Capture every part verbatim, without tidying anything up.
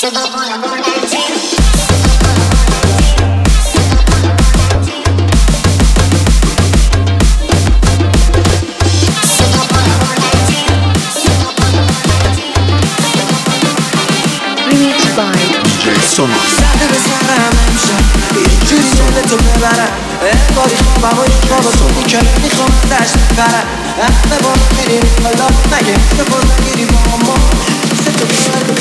سرده بزنم امشب اینجوری دل تو ببرم انگاری خوابم و یک خواب تو میکنه میخوام دشت برم همه با ما میریم حالا مگه بپر نگیری با ما سه تو بیار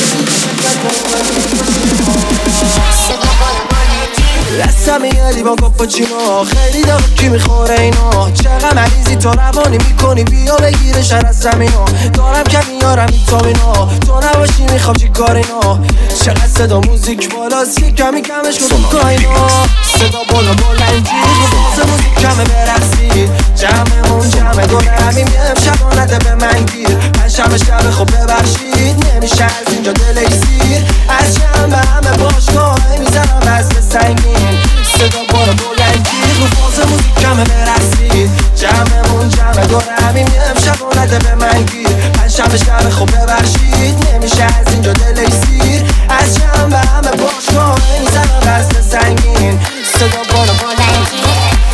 دستم میادی با کاپوچینو خیلی داغ کی میخوره اینا چقدر مریضی تو روانی میکنی بیا بگیرش از زمینا دارم که میارم ویتامینا تو نباشی میخوام چی کار اینا چقدر صدا موزیک بالاست که کمی کمش کن تو کاینا صدا بالا بلندی واسه موزیک کمه برسی جمعمون جمع دور همین امشب نده به من گیر پنجشنبه شب خب ببخشید نمیشه از اینجا دل سیر از شنبه همه باشگاه میزنم وزن سنگین صدا بالا بلندی رو فاز موزیک کمه برسید جمعمون جمع دور همین امشب نده به من گیر پنجشنبه شب خب ببخشید نمیشه از اینجا دل سیر از شنبه همه باشگاه میزنم وزن سنگین صدا بالا بلندی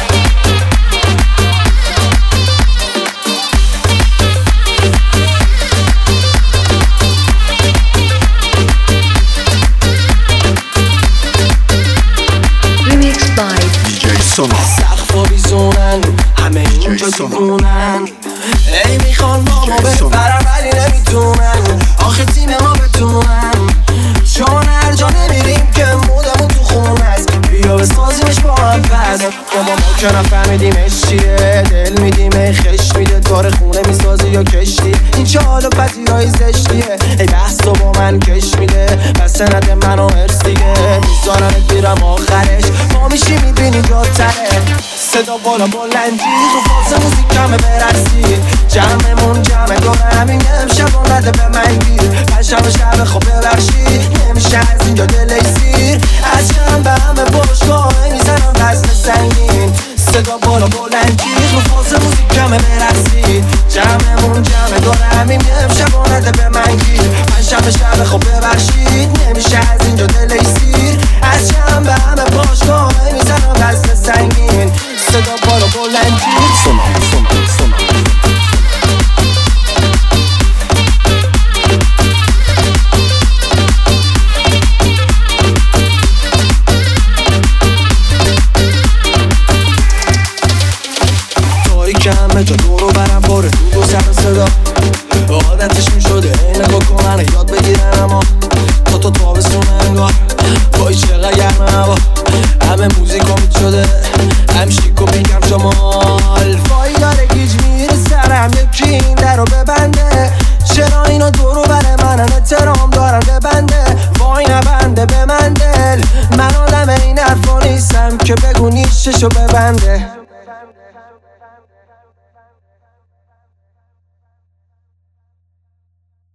سقفا بیزونن همه اینجا دیوونن ای میخوان با ما ببرن ولی نمیتونن آخه تیم ما بتونن چون هر جا نمیریم که مودمون تو خون هست بیا بسازیمش با هم پس با ما ما که نفهمیدیمش چیه دل میدیم ای خش میده داره خونه میسازی یا کشتی این چه حال و پذیرایی زشتیه ای بحث و با من کش میده پس سند منو ارس دیگه میزارنت بیرم آخرش ما میشی میبینی جاتره صدا بالا بلندی رو فاز موزیک کمه برسی جمعمون جمع داره همین امشب نده به من گیر پنجشنبه شب خب ببخشید نمیشه از اینجا دل سیر از شنبه همه باشگاه میزنم وزن سنگین صدا بالا بلندی رو فاز موزیک کمه برسی جمعمون جمع داره همین امشب نده به من گیر پنجشنبه شب خب ببخشید نمیشه از اینجا دل سیر از شنبه همه باشگاه میزنم وزن سنگین صدا بالا بلندی سونا سونا سونا تایی که همه جا دورو برم باره دود و سر صدا عادتش میشده این نگاه کنن یاد بگیرن اما تا تو تابستون انگار بایی چقدر گرم هوا همه موزیک امید شده هم شیک و بیکم شمال فایی داره گیج میره سرم یکی این در رو ببنده چرا اینا دورو بره منن احترام دارن ببنده وای نبنده به من دل من آدم این حرفا نیستم که بگو نیششو ببنده